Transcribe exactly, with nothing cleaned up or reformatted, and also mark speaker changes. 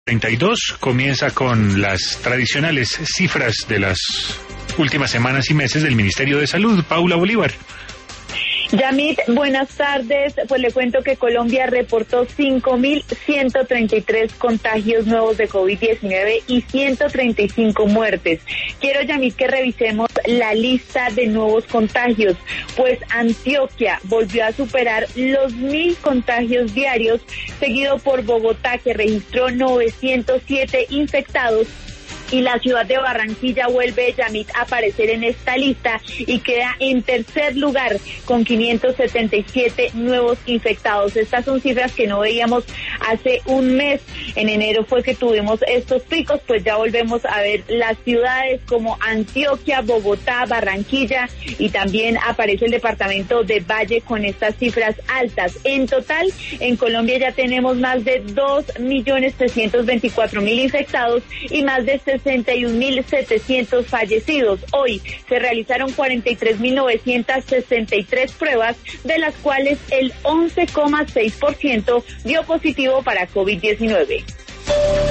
Speaker 1: treinta y dos comienza con las tradicionales cifras de las últimas semanas y meses del Ministerio de Salud. Paula Bolívar.
Speaker 2: Yamit, buenas tardes. Pues le cuento que Colombia reportó cinco mil ciento treinta y tres contagios nuevos de COVID diecinueve y ciento treinta y cinco muertes. Quiero, Yamit, que revisemos la lista de nuevos contagios, pues Antioquia volvió a superar los mil contagios diarios, seguido por Bogotá, que registró novecientos siete infectados. Y la ciudad de Barranquilla vuelve, Yamit, a aparecer en esta lista y queda en tercer lugar con quinientos setenta y siete nuevos infectados. Estas son cifras que no veíamos hace un mes. En enero fue que tuvimos estos picos, pues ya volvemos a ver las ciudades como Antioquia, Bogotá, Barranquilla, y también aparece el departamento de Valle con estas cifras altas. En total, en Colombia ya tenemos más de dos millones trescientos veinticuatro mil infectados y más de sesenta y un mil setecientos fallecidos. Hoy se realizaron cuarenta y tres mil novecientas sesenta y tres pruebas, de las cuales el once coma seis por ciento dio positivo para COVID diecinueve.